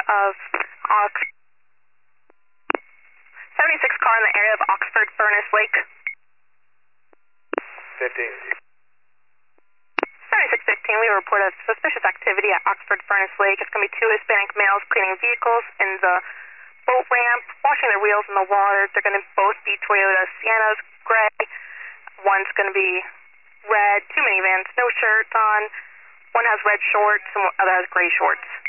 of 76 car in the area of Oxford Furnace Lake. 15. 7615, we have a report of suspicious activity at Oxford Furnace Lake. It's going to be 2 Hispanic males cleaning vehicles in the boat ramp, washing their wheels in the water. They're going to both be Toyota Siennas, gray. One's going to be red, 2 minivans, no shirts on. One has red shorts and the other has gray shorts.